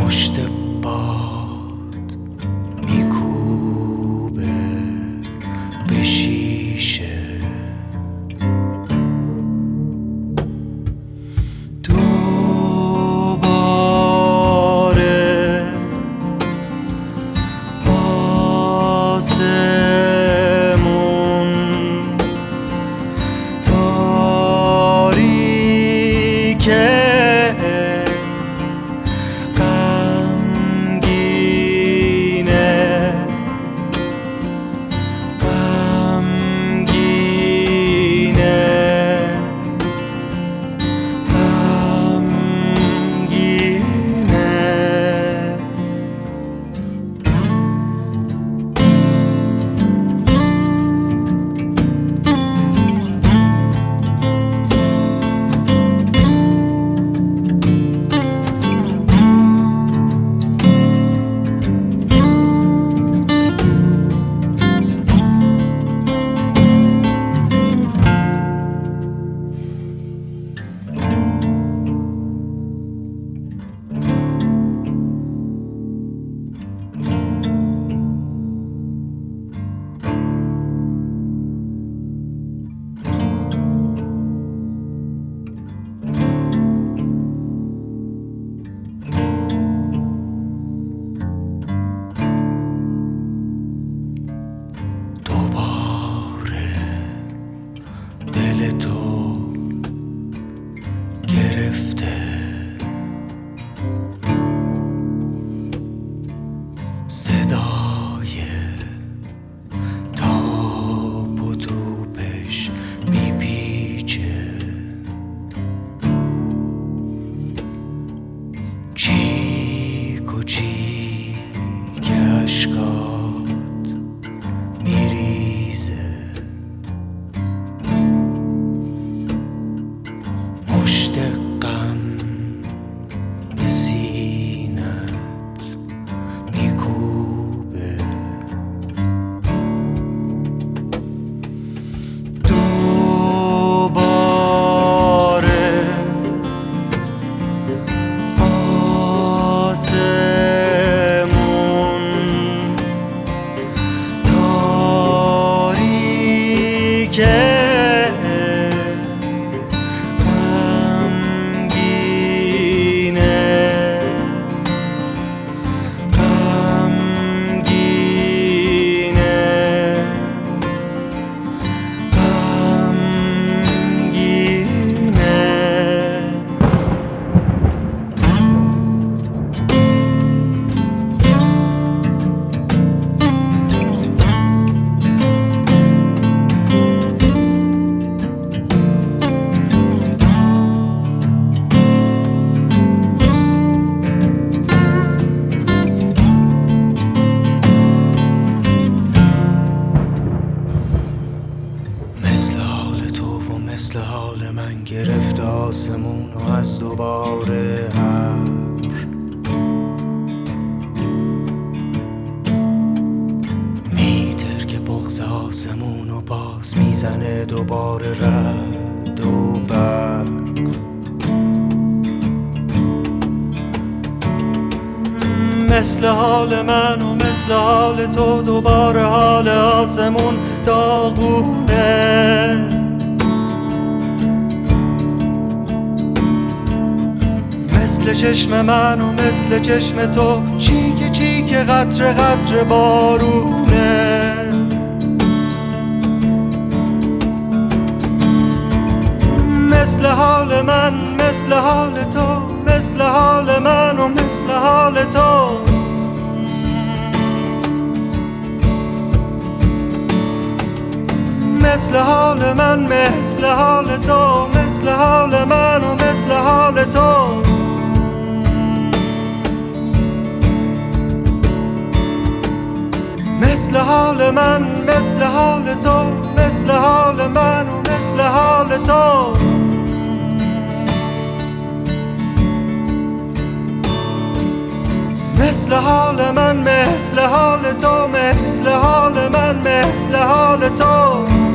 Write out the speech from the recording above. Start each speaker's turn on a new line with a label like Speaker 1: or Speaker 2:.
Speaker 1: مشت باد میکوبه به شیشه، دوباره آسمون تاریکه، صدای تاب و توپش میپیچه، چیک و چیک اشکات میریزه، مشت غم به سینت میکوبه، دوباره آسمون تاریکه، مثل حال من گرفت آسمون و از دوباره میتر که بغض آسمون و باز میزنه دوباره رد و برق، مثل حال من و مثل حال تو دوباره حال آسمون داغونه، مثل چشم من و مثل چشم تو چیک چیک قطره قطره بارونه، مثل حال من مثل حال تو، مثل حال من و مثل حال تو، مثل حال من مثل حال تو، مثل حال من و مثل حال تو، مثل حال من مثل حال تو، مثل حال من و مثل حال تو، مثل حال من مثل حال تو، مثل حال من مثل حال تو.